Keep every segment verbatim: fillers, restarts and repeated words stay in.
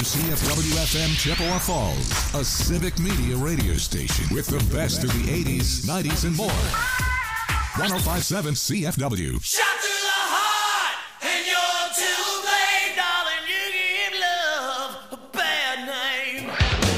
C F W F M Chippewa Falls, a civic media radio station with the best of the eighties, nineties, and more. one oh five point seven C F W. Shot through the heart, and you're too late, darling. You give love a bad name.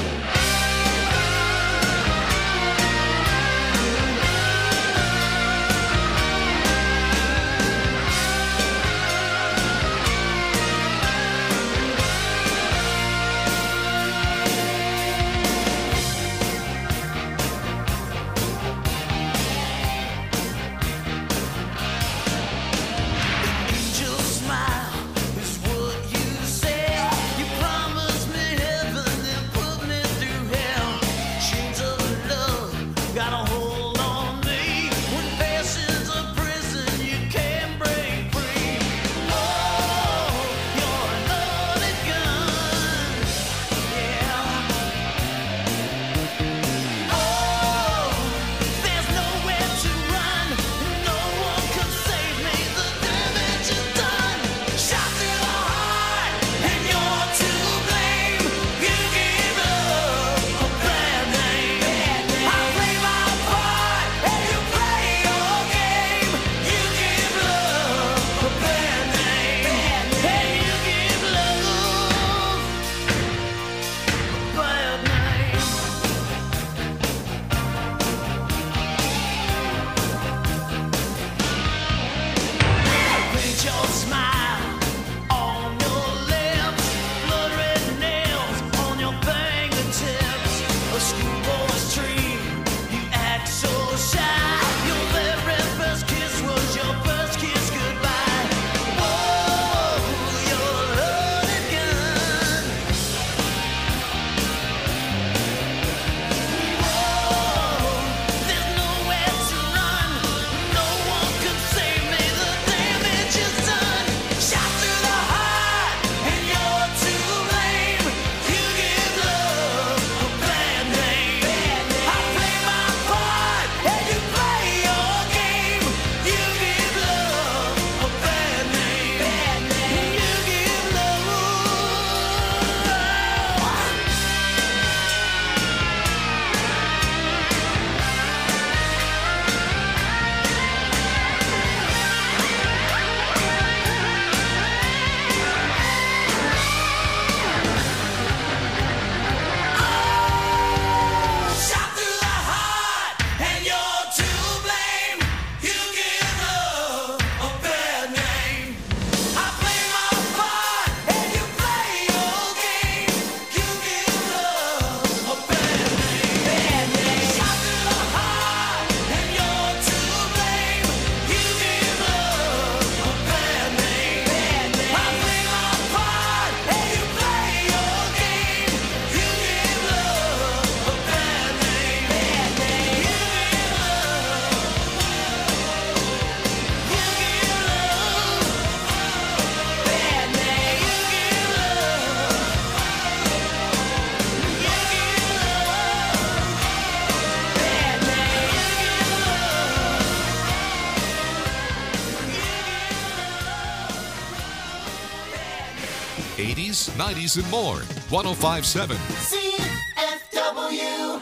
eighties, nineties, and more. one oh five point seven C F W.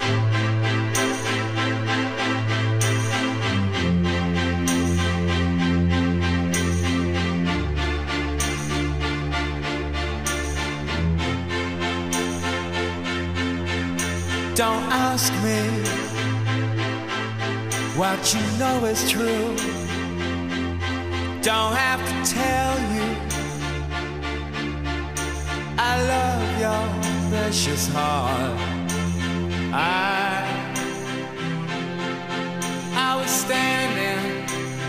Don't ask me what you know is true. Don't have to tell you I love your precious heart. I, I was standing,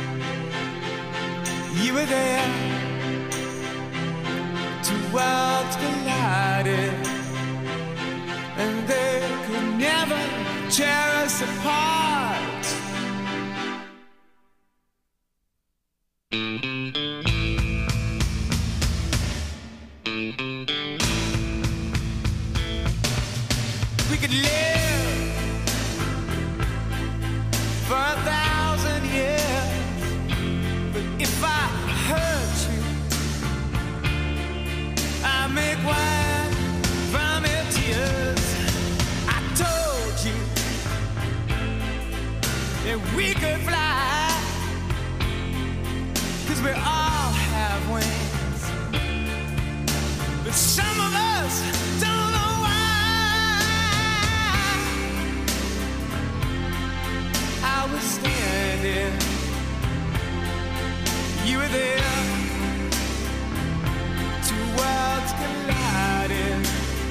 you were there. Two worlds collided, and they could never tear us apart. We could live for a thousand years, but if I hurt you we all have wings, but some of us don't know why. I was standing, you were there, two worlds collided,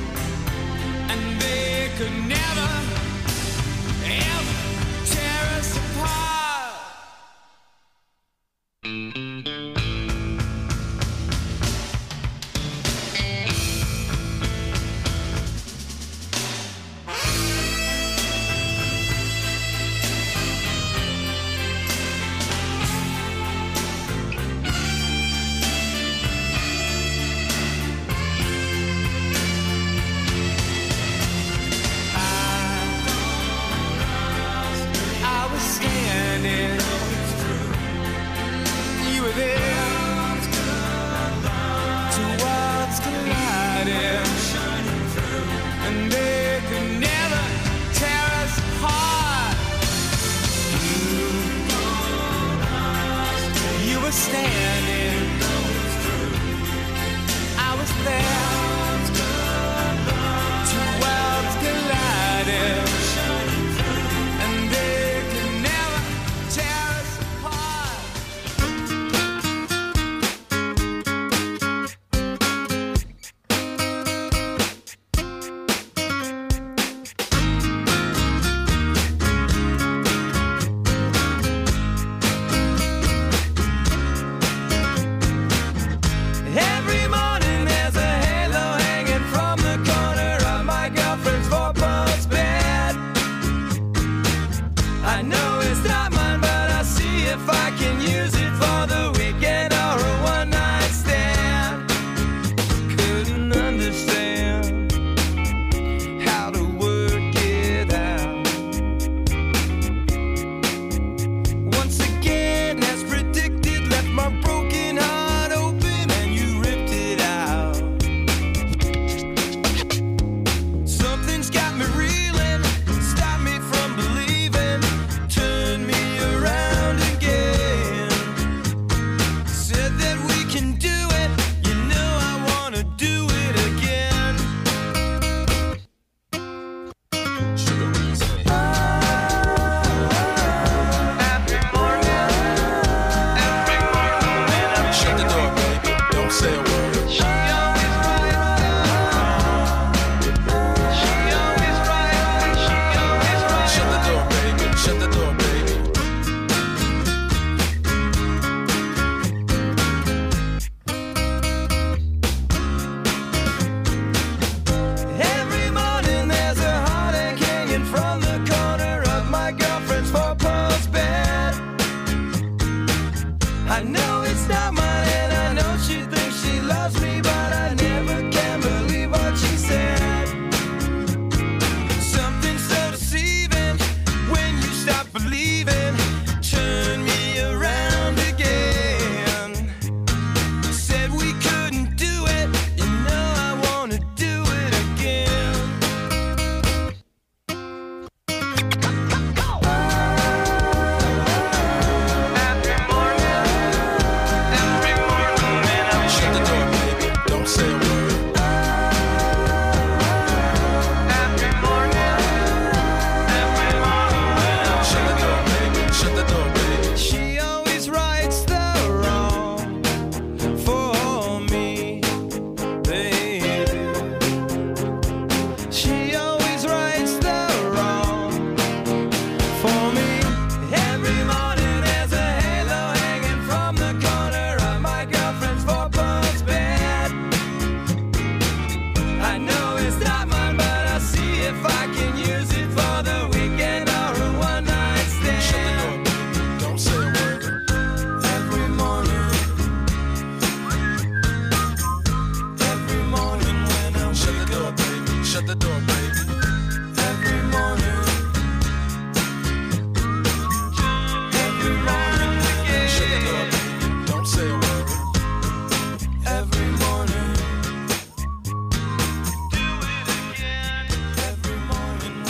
and they could never, ever tear us apart.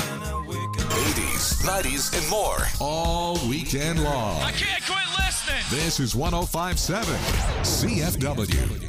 nineties, and more all weekend long. I can't quit listening. This is one oh five point seven C F W.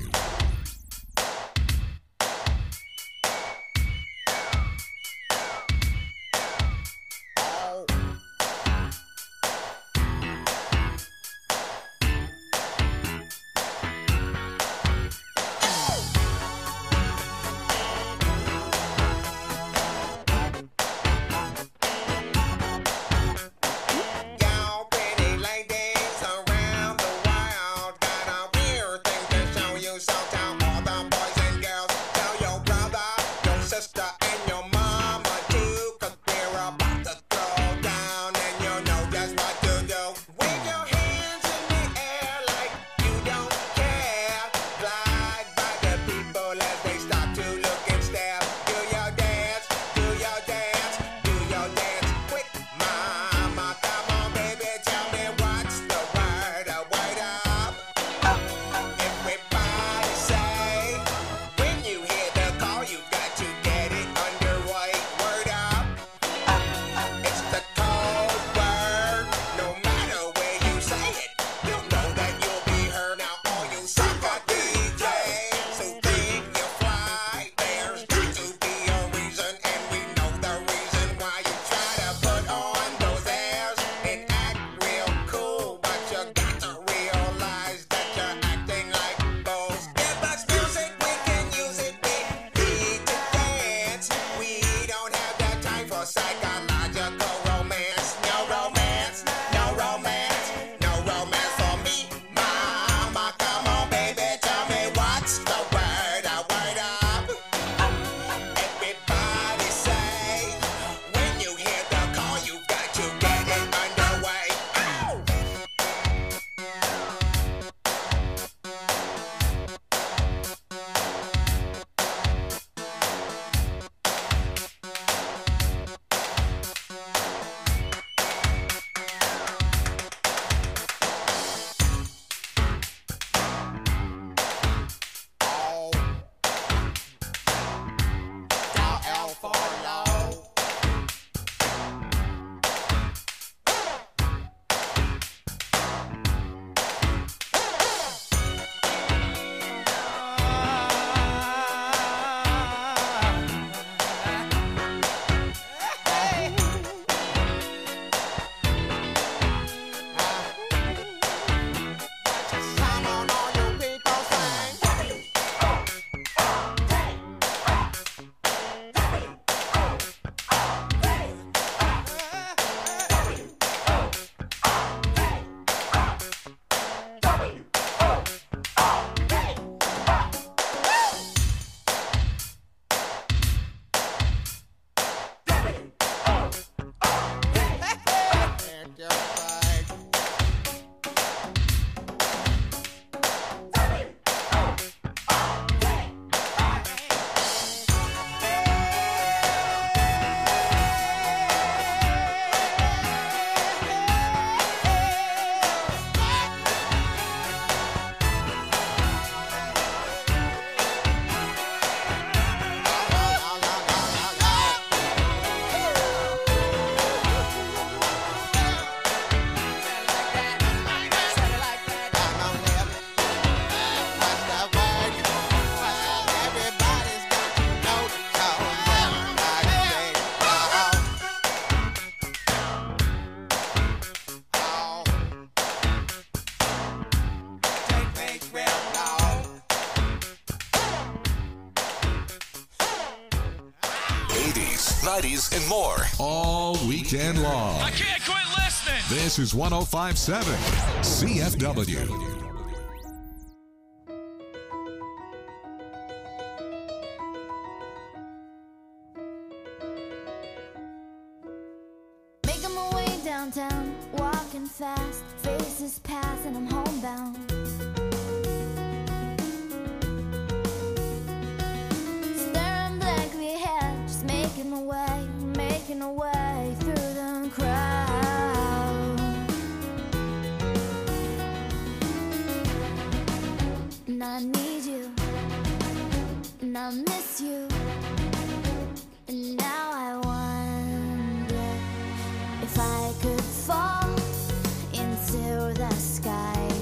nineties, and more. All weekend long. I can't quit listening. This is one oh five point seven C F W. Making my way downtown, walking fast, faces pass and I'm homebound. Staring blankly ahead, just making my way, making my way through the crowd. And I need you, and I miss you, and now I wonder if I could fall into the sky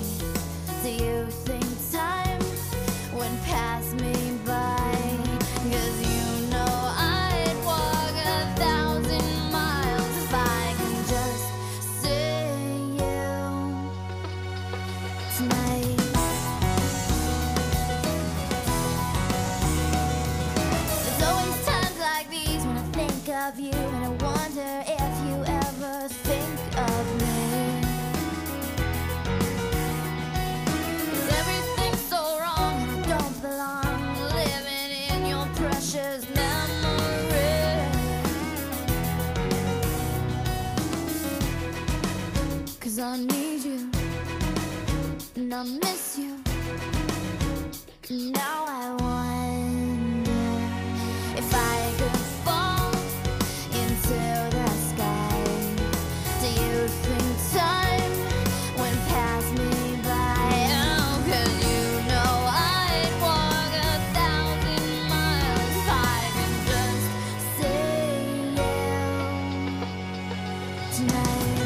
Do you think time would pass me by? 'Cause you know I'd walk a thousand miles if I could just see you tonight. There's always times like these when I think of you, and I wonder if you ever think of me. 'Cause everything's so wrong and I don't belong living in your precious memory. 'Cause I need you and I miss you. Now I wonder if I could fall into the sky. Do you think time would pass me by? Oh, 'cause you know I'd walk a thousand miles if I could just see you tonight.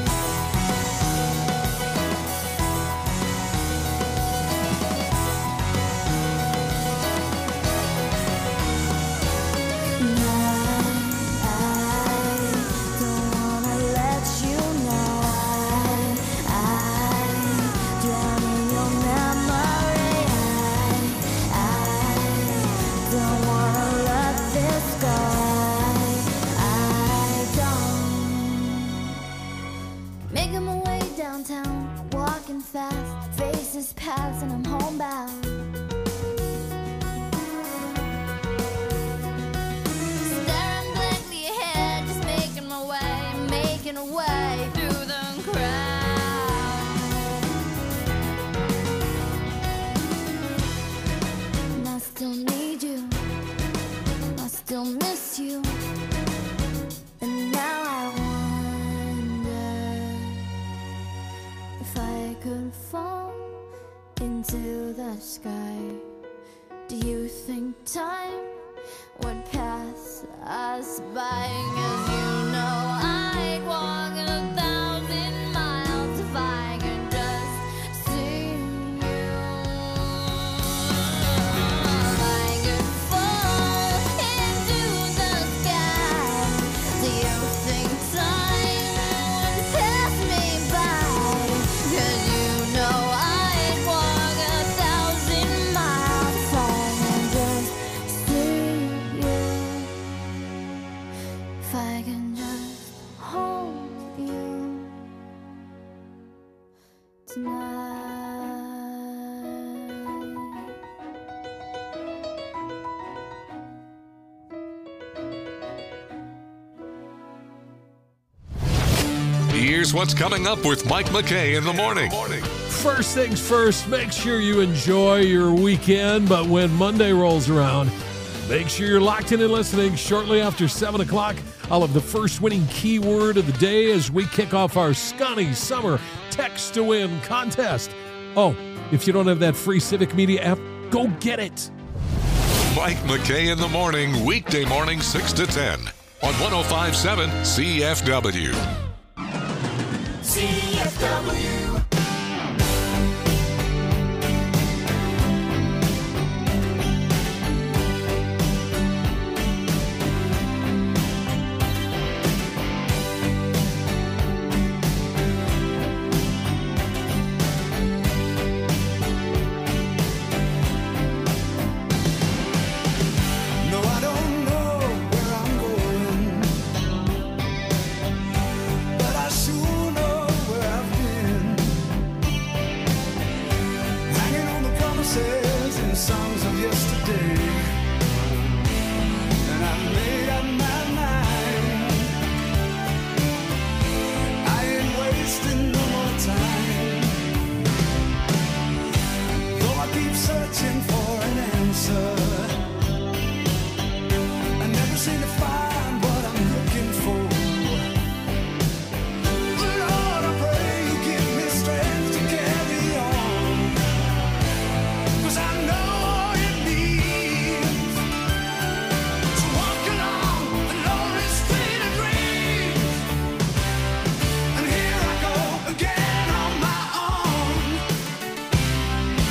Making my way downtown, walking fast, faces pass and I'm homebound. Staring blankly ahead, just making my way, making a way through the crowd. And I still need you, I still miss you. And now I wonder if I could fall into the sky. Do you think time would pass us by? 'Cause you know I'd walk a thousand miles if I could just see you. If I could fall into the sky, do you think time would pass me by? 'Cause you know I'd walk a thousand miles if I could just see you. If I can just hold you tonight. Here's what's coming up with Mike McKay in the morning. First things first, make sure you enjoy your weekend, but when Monday rolls around, make sure you're locked in and listening. Shortly after seven o'clock, I'll have the first winning keyword of the day as we kick off our Scotty Summer Text to Win contest. Oh, if you don't have that free Civic Media app, go get it. Mike McKay in the morning, weekday morning six to ten on one oh five point seven C F W. C F W. No, I don't know where I'm going, but I sure know where I've been. Hanging on the promises and songs of yesterday, and I made up my mind. I ain't wasting no more time. Though I keep searching for an answer, I never seem to find what I'm looking for. Lord, I pray you give me strength to carry on, 'cause I know all it means to walk along the lonely street of dreams. And here I go again on my own.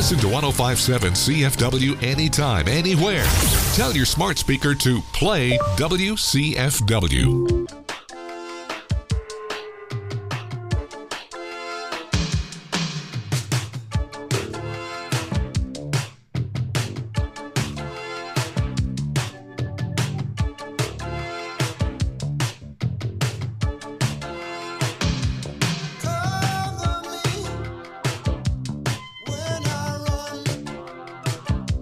Listen to ten fifty-seven C F W anytime, anywhere. Tell your smart speaker to play W C F W.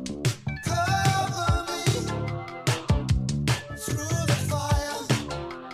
Through the fire.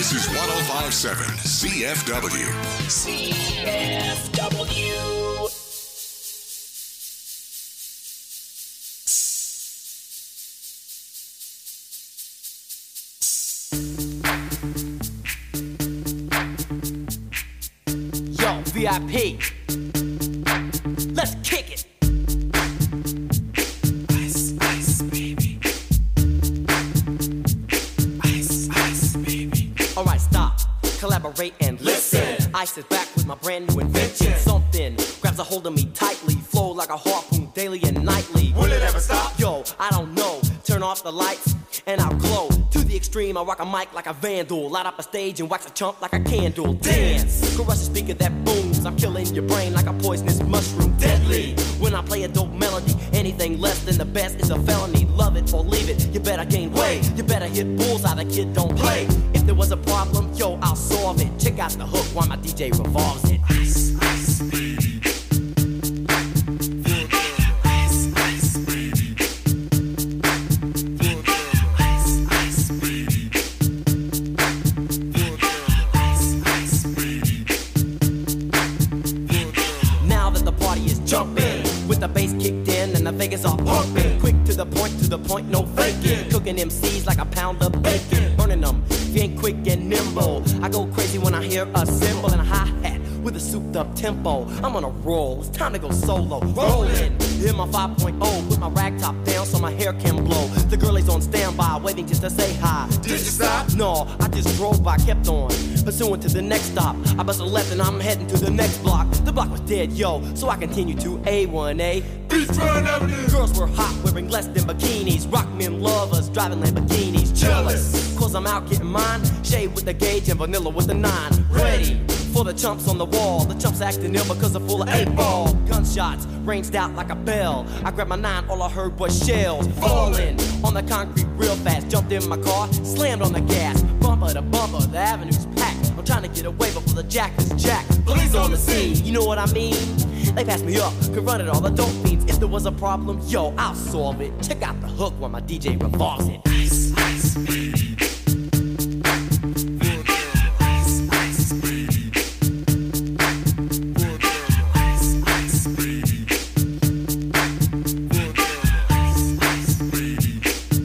This is one oh five point seven C F W. C F W. Yo, V I P. Let's kick it. Ice, ice, baby. Ice, ice, baby. Alright, stop, collaborate and listen. Ice is back with my brand new invention. Something grabs a hold of me tightly, flow like a harpoon daily and nightly. Will it ever stop? Yo, I don't know. Turn off the lights and I'll glow. To the extreme, I rock a mic like a vandal. Light up a stage and wax a chump like a candle. Dance, crush a speaker that booms. I'm killing your brain like a poisonous mushroom. Deadly, when I play a dope melody. Anything less than the best is a felony. Love it or leave it, you better gain weight. You better hit bullseye, the kid don't play. If there was a problem, yo, I'll solve it. Check out the hook while my D J revolves it. Ice, ice, baby. Ice, ice, baby. Ice, ice, baby. Ice, ice, baby. Now that the party is jumping, with the bass kicked in and the Vegas are pumping. Quick to the point, to the point, no faking. Cooking M Cs like a pound of bacon. Burning them, being quick and nimble. I go crazy when I hear a cymbal and a hi-hat with a souped up tempo. I'm on a roll, it's time to go solo. Rolling, hit my five point oh, put my rag top down so my hair can blow. The girl is on standby, waiting just to say hi. Did you stop? No, I just drove by, kept on, pursuing to the next stop. I bust a left and I'm heading to the next block. The block was dead, yo, so I continue to A one A. Beachfront Avenue. Girls were hot, wearing less than bikinis. Rock men lovers, driving Lamborghinis. Jealous, cause I'm out getting mine. Shade with the gauge and vanilla with the nine. Ready for the chumps on the wall. The chumps acting ill because they're full of eight ball. Gunshots ranged out like a bell. I grabbed my nine, all I heard was shells falling on the concrete real fast. Jumped in my car, slammed on the gas. Bumper to bumper, the avenue's packed. I'm trying to get away before the jack is jacked. Police on the scene, you know what I mean? They passed me up, could run it all, the dope fiends. If there was a problem, yo, I'll solve it. Check out the hook while my D J revolves it. Ice, ice, baby. Ice, ice, baby. Ice, ice, baby. Ice, ice, baby.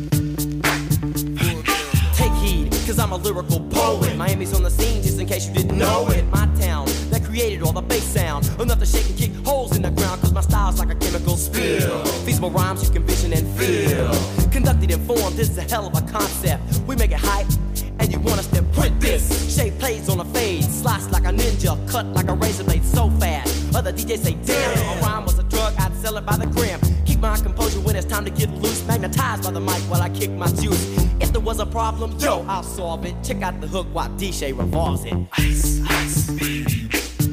Take heed, cause I'm a lyrical poet. Miami's on the scene, just in case you didn't know it. My town, that created all the bass sound. Enough to shake and kick holes in the ground, cause my style's like a chemical spill. Feasible rhymes you can vision and feel. Conducted in form, this is a hell of a concept. We make it hype, and you want us to print this. Shape plays on a fade, slice like a ninja, cut like a razor blade so fast. Other D Js say, damn, a rhyme was a drug, I'd sell it by the gram. Keep my composure when it's time to get loose. Magnetized by the mic while I kick my juice. If there was a problem, yo, I'll solve it. Check out the hook while D J revolves it. Ice, ice, baby.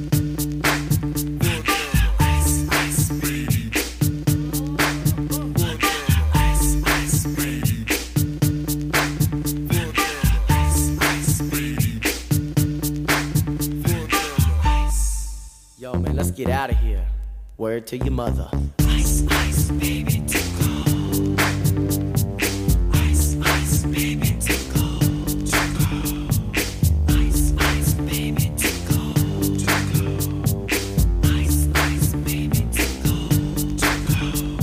Ice, ice, baby. Ice, ice, baby. Ice, ice, baby. Ice, Yo, man, let's get out of here. Word to your mother. ice, ice, baby, tickle. Ice, ice, baby, tickle. Tickle. Ice, ice, baby, tickle. Tickle. Ice, ice, baby, tickle. Tickle.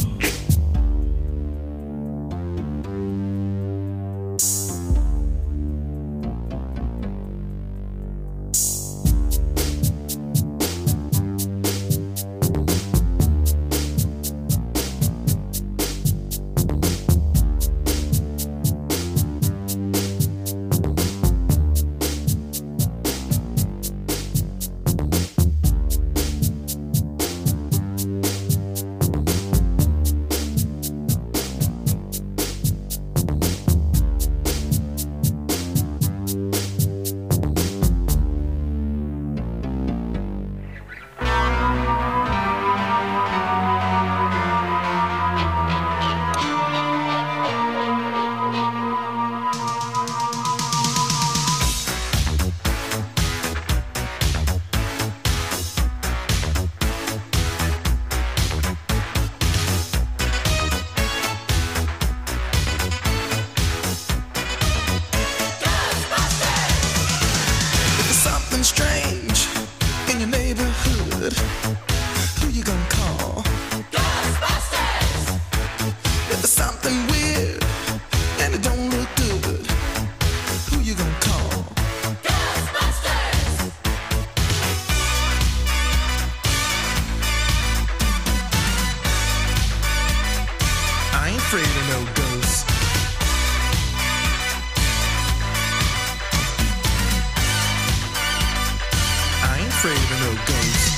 afraid of no ghosts.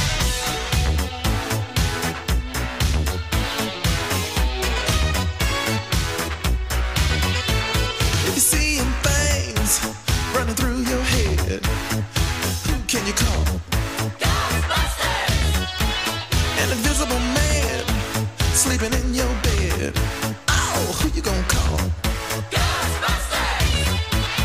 If you're seeing things running through your head, who can you call? Ghostbusters! An invisible man sleeping in your bed. Oh, who you gonna call? Ghostbusters!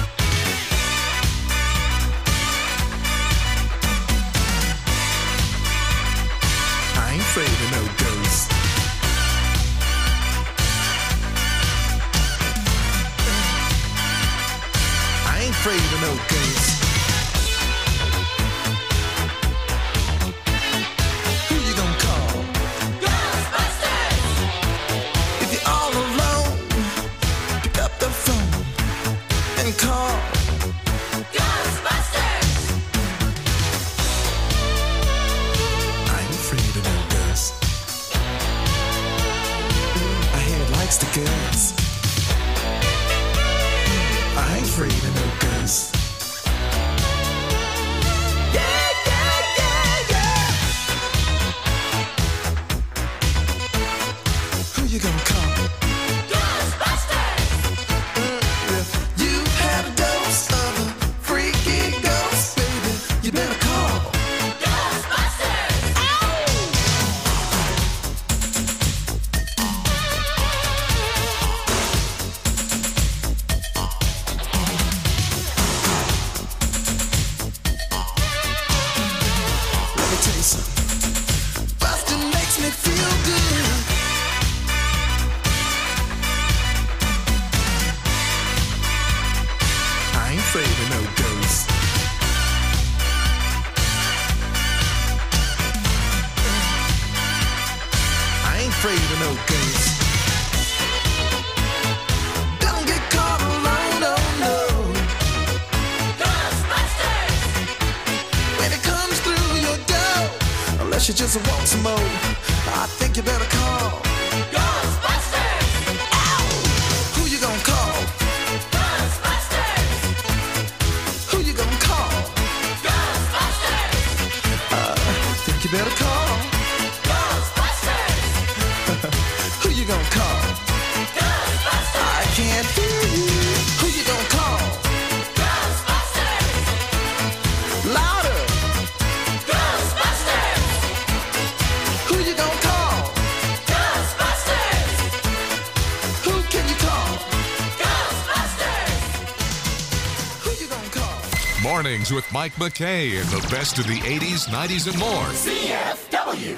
I ain't afraid of no ghosts. I ain't afraid of no ghosts. Who you gonna call? Ghostbusters! If you're all alone, pick up the phone and call Ghostbusters! I ain't afraid of no ghosts. My head likes the girls. I ain't afraid of no ghosts. Yeah, yeah, yeah, yeah. Who you gonna call? Ghostbusters! If you've had a dose of a freaky ghost, baby, you better call Ghostbusters! Let me tell you something. Bustin' makes me feel good. I ain't afraid of no ghosts. I ain't afraid of no ghosts. Don't get caught alone, no, no. Ghostbusters! When it comes through your door, unless you just want some more, I think you better call Ghostbusters! Ow! Who you gonna call? Ghostbusters! Who you gonna call? Ghostbusters! Uh, think you better call Ghostbusters! Who you gonna call? Ghostbusters! I can't hear you. Who you gonna call? Ghostbusters! Louder! Ghostbusters! Who you gonna call? Ghostbusters! Who can you call? Ghostbusters! Who you gonna call? Mornings with Mike McKay and the best of the eighties, nineties, and more. C F W.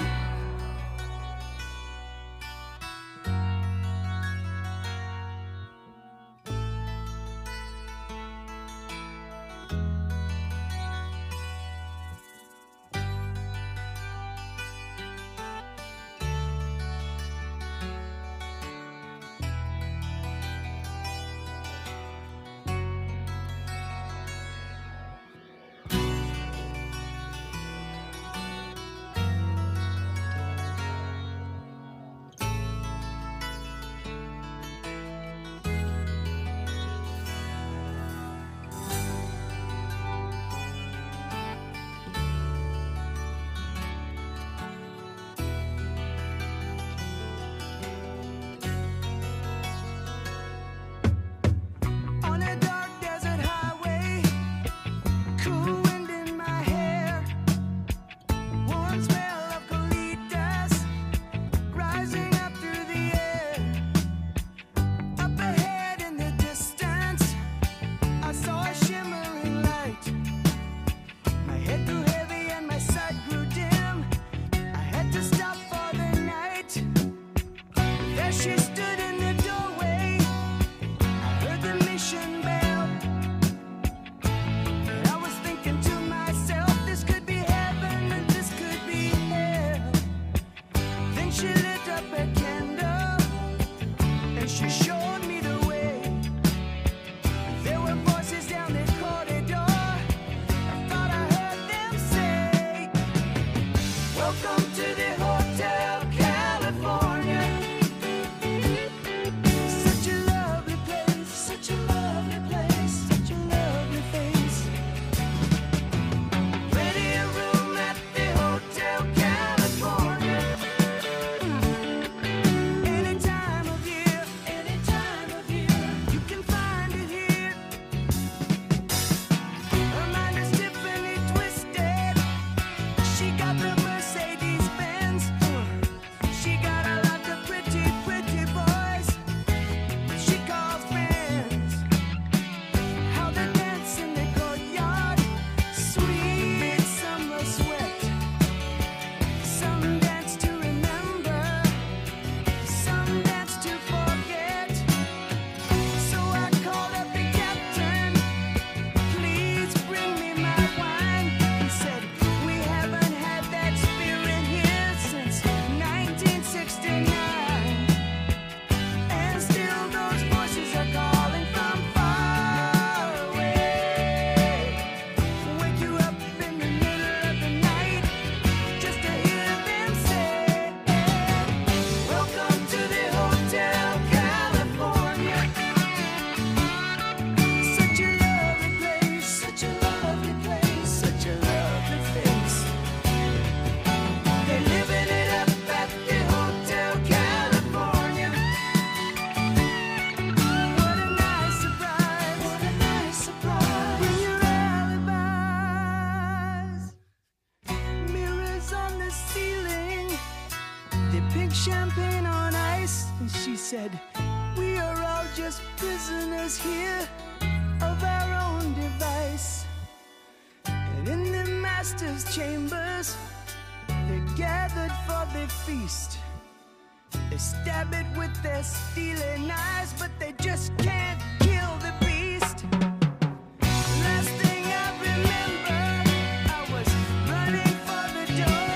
champagne on ice, and she said, we are all just prisoners here of our own device. And in the master's chambers, they gathered for the feast. They stab it with their steely knives, but they just can't kill the beast. Last thing I remember, I was running for the door.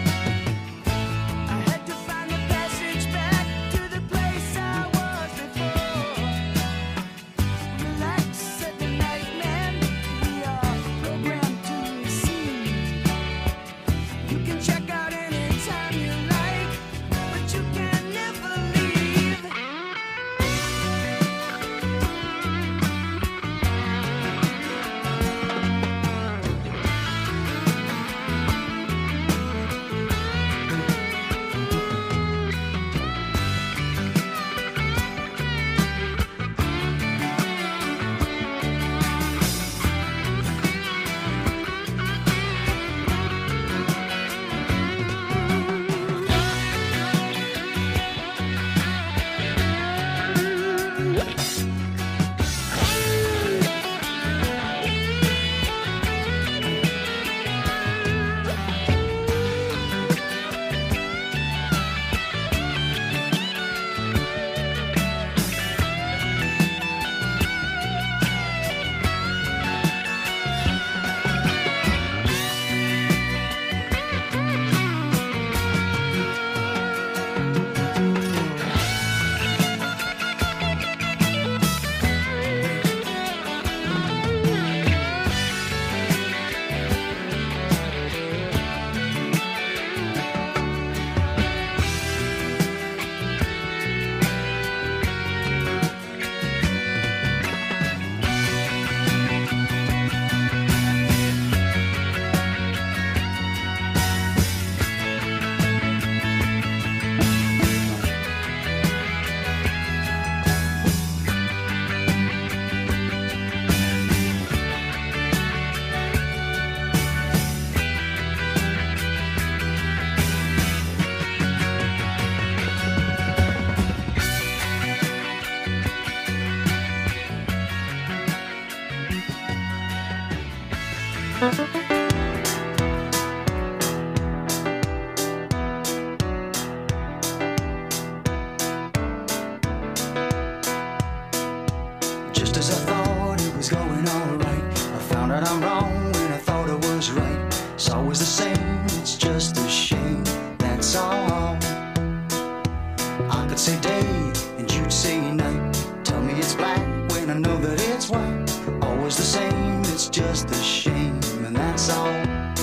I had to find the passage back to the place I was before. Relax, said the night man, we are programmed to receive. You can check out anytime you like, but you can never leave. Just as I thought it was going all right, I found out I'm wrong when I thought I was right. It's always the same, it's just a shame, that's all. I could say day and you'd say night. Tell me it's black when I know that it's white. Always the same, it's just a shame, and that's all.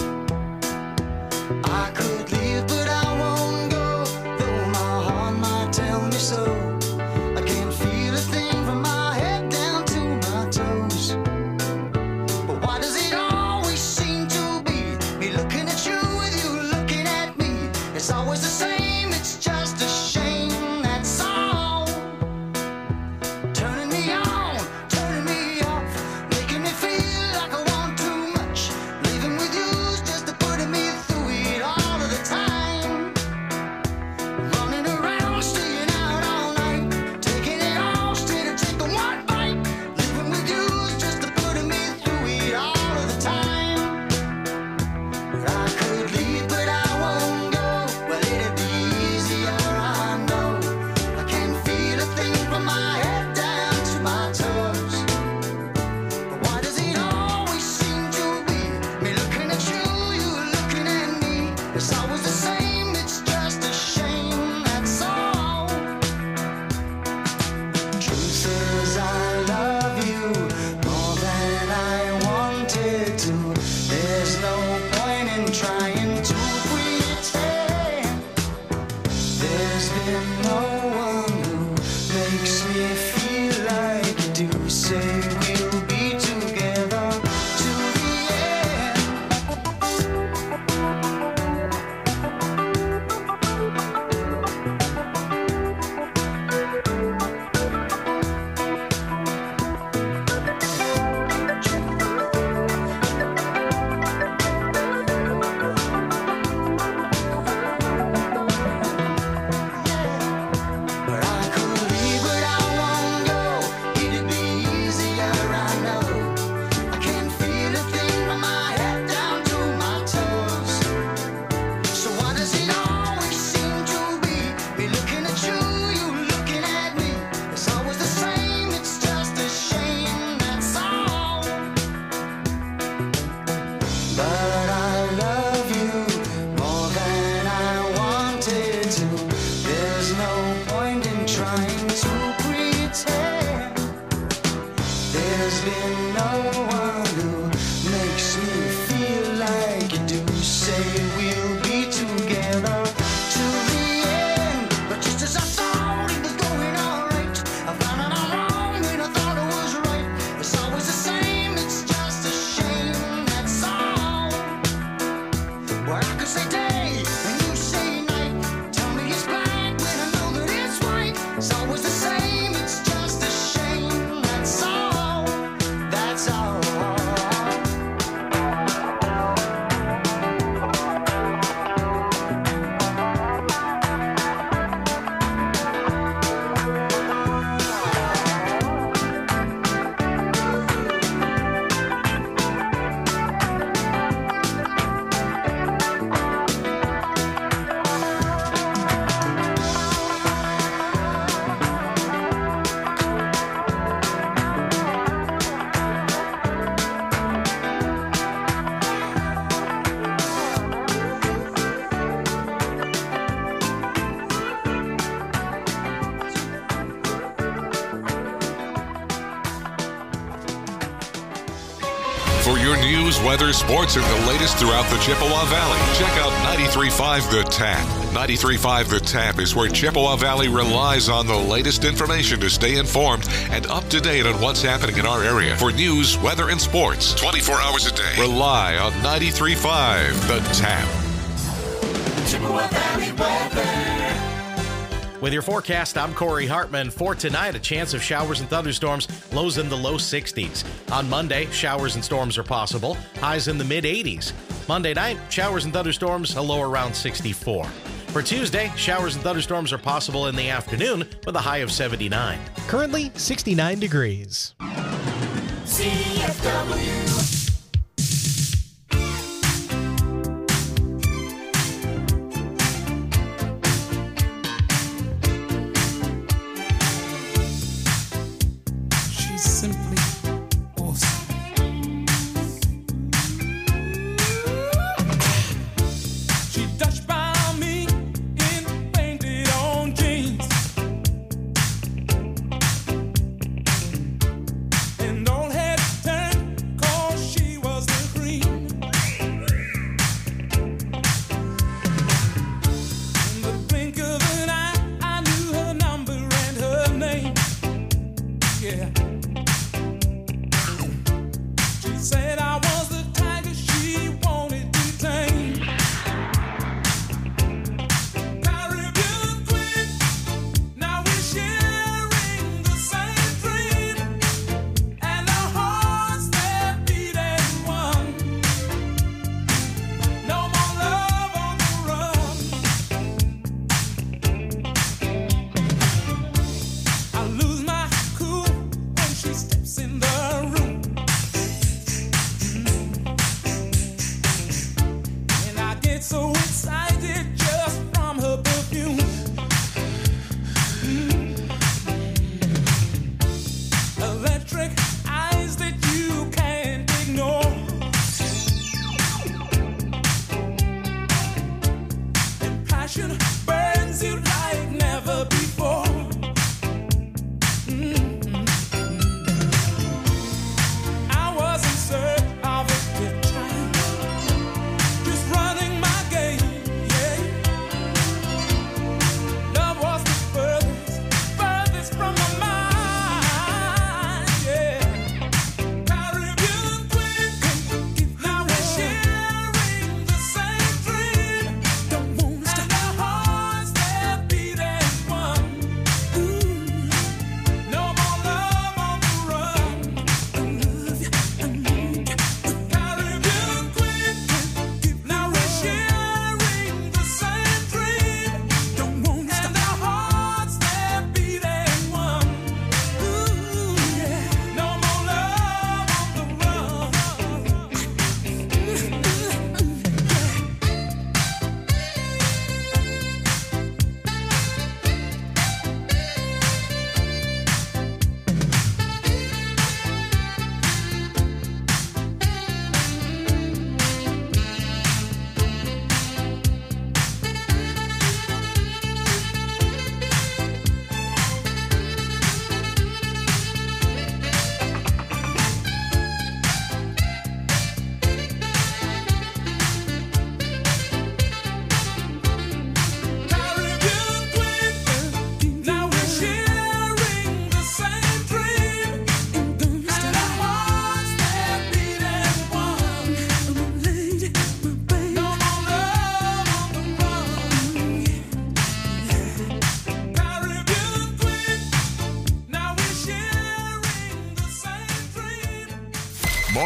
I could leave, but I won't go, though my heart might tell me so. I can't feel a thing from my head down to my toes. But why does it always seem to be me looking at you with you looking at me? It's always the same, it's just a shame, that's all. Turning me on, turning me off, making me feel like I want too much. Living with you but I love you more than I wanted to. There's no point in trying to pretend. There's been no one who makes me feel like you do. Say we'll be together till the end, but just as I thought it was going all right, I found out I'm wrong when I thought it was right. It's always the same, it's just a shame, that's all. Well, I could say day and you say night. Tell me it's black when I know that it's white. It's always the same, it's just a shame, that's all. That's all. For your news, weather, sports, and the latest throughout the Chippewa Valley, check out ninety-three point five The Tap. ninety-three point five The Tap is where Chippewa Valley relies on the latest information to stay informed and up to date on what's happening in our area. For news, weather, and sports, twenty-four hours a day, rely on ninety-three point five The Tap. Chippewa Valley weather. With your forecast, I'm Corey Hartman. For tonight, a chance of showers and thunderstorms, lows in the low sixties. On Monday, showers and storms are possible, highs in the mid eighties. Monday night, showers and thunderstorms, a low around sixty-four. For Tuesday, showers and thunderstorms are possible in the afternoon with a high of seventy-nine. Currently sixty-nine degrees. C F W. Simply awesome. She dashed by me in painted on jeans, and all head turned, caught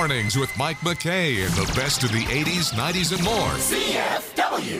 Mornings with Mike McKay and the best of the eighties, nineties, and more. C F W.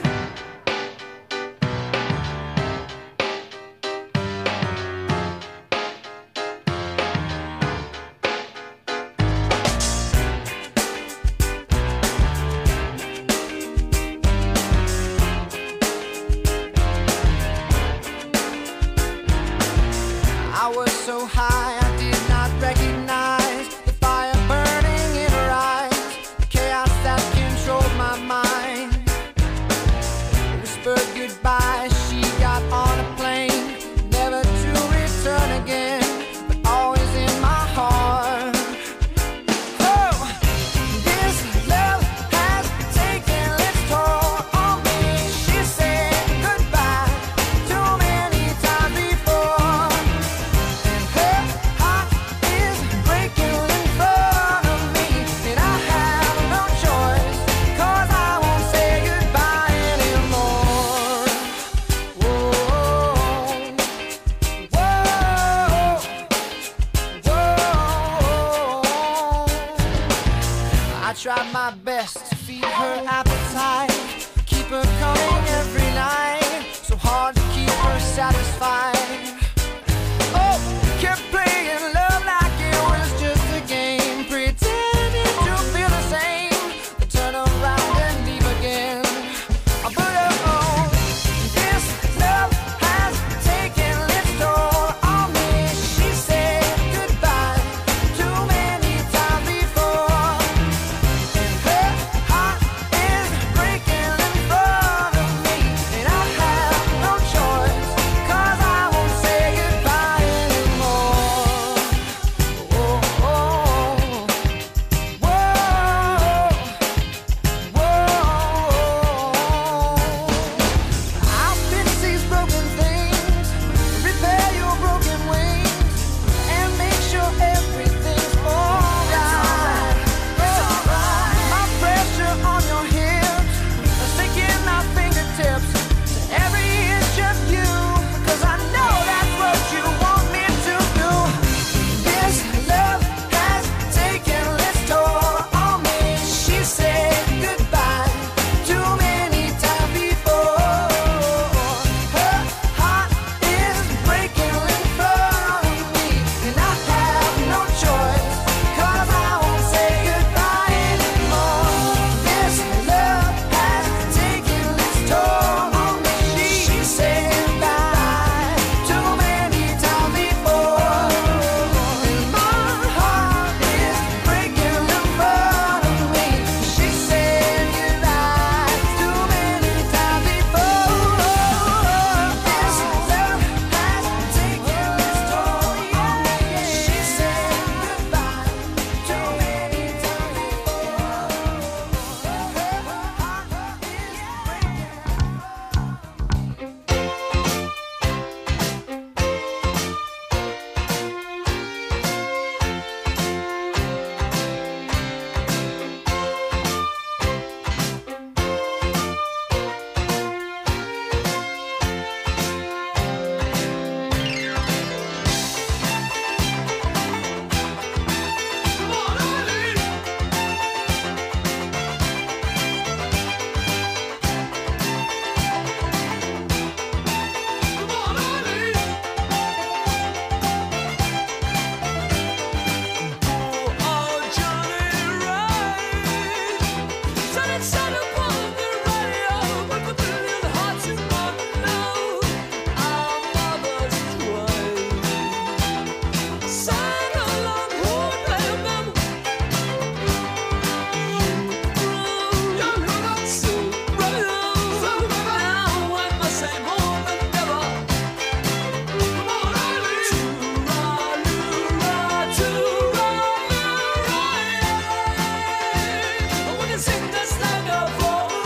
I was so high I did not recognize the fire burning in her eyes, the chaos that controlled my mind. Whispered goodbye, she got on a plane, never to return again, but always in my heart. Oh, this love has taken its toll on me. She said goodbye too many times before. Her heart is breaking in front of me, and I have no choice, 'cause I won't say goodbye anymore. Whoa, whoa, whoa. I tried my best to feed her appetite, keep her coming every night, so hard to keep her satisfied. Oh, kept playing love like it was just a game, pretending to feel the same, but turn around and leave again. I put her on. This love has taken its toll on me. She said goodbye too many times before, and her heart is breaking in front of me, and I have no choice, 'cause I won't say goodbye anymore. Whoa, whoa, whoa. I'll fix these broken things, repair your broken wings, and make sure everything's alright. My pressure on your hips, sticking my fingertips to every inch of you, 'cause I know that's what you want me to do. This love has taken its toll on me. She said goodbye too many times before. Her heart is breaking in front of me, and I have no choice, 'cause I won't say goodbye anymore. This love has taken its toll on me. She said goodbye too many times before, and my heart is breaking in front of me. She said goodbye too many times before. This love has taken its toll on me. She said goodbye too many times before. Her heart is breaking. Sing this like a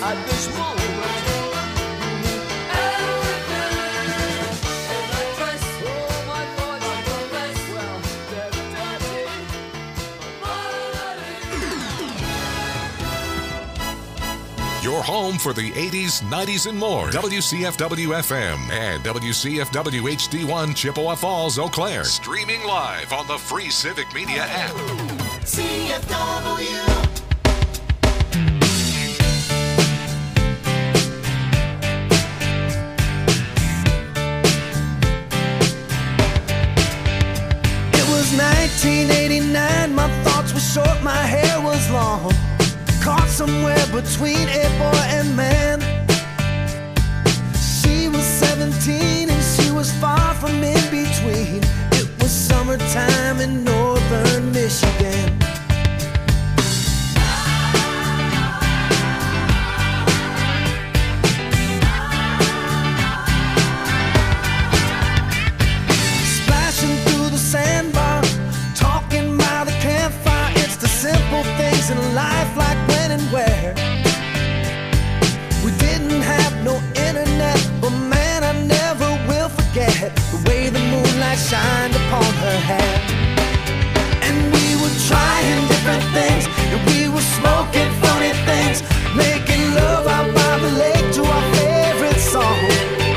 at this moment. Everything in that dress, oh my God, my dress, well, they're dirty, muddy. Your home for the eighties, nineties, and more. W C F W F M and W C F W H D one Chippewa Falls, Eau Claire. Streaming live on the free Civic Media app. C F W. nineteen eighty-nine, my thoughts were short, my hair was long. Caught somewhere between a boy and man. She was seventeen and she was far from in between. It was summertime in northern Michigan. Splashing through the sandbar, talking by the campfire. It's the simple things in life, like when and where. We didn't have no internet, but man, I never will forget the way the moonlight shined upon her hair.